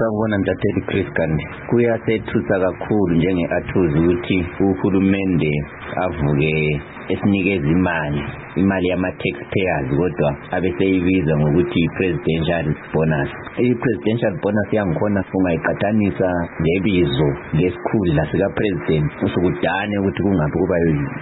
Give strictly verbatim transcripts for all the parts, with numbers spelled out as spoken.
Sawubona ntatheli Chris Kandi. Kuyasethusa kakhulu njenge-Athuzi ukuthi uhulumende avuke esinikeza imali imali yama-taxpayers kodwa abeseyibiza ngokuthi presidential bonus. I-presidential bonus yangikhona ungayiqathanisa lebizo lesikhundla sika-president usukudane ukuthi kungabe kuba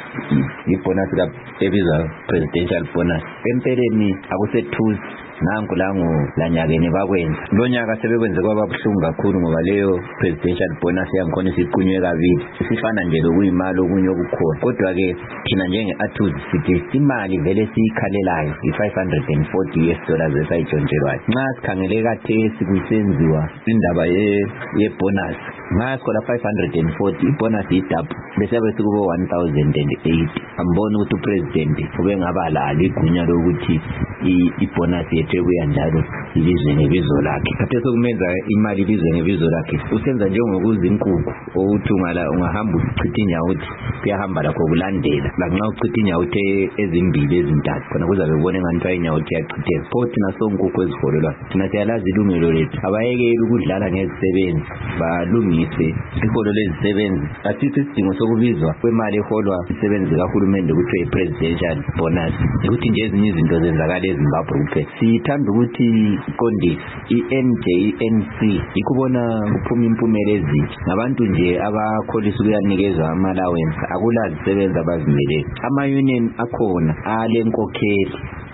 i-bonus ebizwa presidential bonus. Empeleni akusethusi nanku langu lanyakeni bakwenza lo nyaka sebekwenze kwaba buhlungu kakhulu ngoba leyo presidential bonus yangikhona isiqunywe kabili isifana nje lokuyimali okunye okukhona. Kodwa ke thina njenge-Athuzi sithi imali vele siyikhalelayo i-five hundred forty U S dollars esayitshontshelwayo. Nxa sikhangele kade sikusenziwa indaba ye-bonus ngasikhola five hundred forty ibonus idouble bese yabe sikubo one thousand eight. Ambona ukuthi upresident ubengaba lalo igunya lokuthi ibonus yethu ebuya njalo ilizwe ngebizo lakhe. Kade sokumenza imali ilizwe ngebizo lakhe usenza njengokuza inkukhu ukuthi ungala ungahamba uchitha inyawo uthi kuyahamba lakho kulandela lanxa uchitha inyawo ezimbili ezintathu khona kuzabe kubone ngani inyawo uthi yachitheka. Pho thina sonkukhu eziholelwa thina siyalazi ilungelo lethu abayekeli ukudlala ngezisebenzi balungise iholo lezisebenzi. Asithi isidingo sokubizwa kwemali eholwa isebenzi kahulumende ukuthi i-presidential bonus ukuthi nje ezinye izinto zenzakala eZimbabwe kuphela. Sithanda ukuthi iqondisi i-N J N C ikubona kuphuma impumela ezinhle ngabantu nje abakholisa ukuyanikezwa ama-allowance akulazi sebenzi abazimeleyo. Ama-union akhona alenkokheli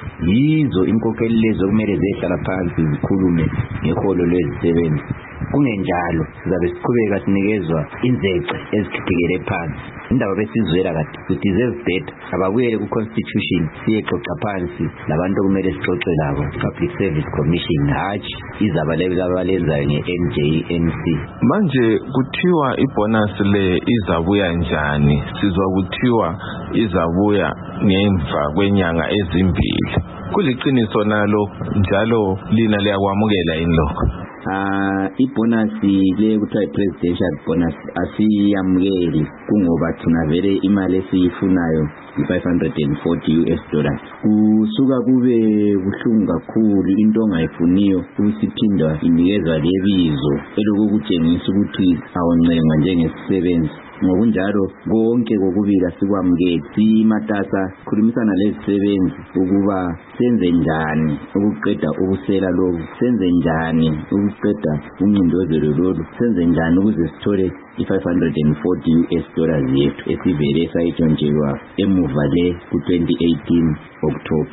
yizo inkokheli lezo kumele zehlala phansi zikhulume ngeholo lwezisebenzi. Kungenjalo sizabe siqhubeka sinikezwa inzece ezikhithikele phansi. Indaba besizwela kade we deserve better ababuyele ku-constitution siyexoxa phansi labantu okumele sixoxe labo Public Service Commission hatshi izaba lelo abalenzayo nge-N J N C. Manje kuthiwa ibonus le izabuya njani? Sizwa kuthiwa izabuya ngemva kwenyanga ezimbili. Kuliqiniso nalo njalo lina liyakwamukela yini lokho? Ah ibonus le kuthiwa i-presidential bonus asiyamukeli kungoba thina vele imali esiyifunayo i-five hundred forty U S dollars. Kusuka kube buhlungu kakhulu into ongayifuniyo ukusiphinda inikezwa lebizo elokutshengisa ukuthi awoncenga njengesisebenzi. Ngokunjalo konke kokubili sikwamukeli simatasa khulumisana lezisebenzi ukuba senze njani ukuqeda ubusela lobu, senze njani ukuqeda umncindezelo lolu, senze njani ukuze sithole i-five hundred forty U S dollars yethu esivele sayitshontshelwa emuva le ku twenty eighteen October.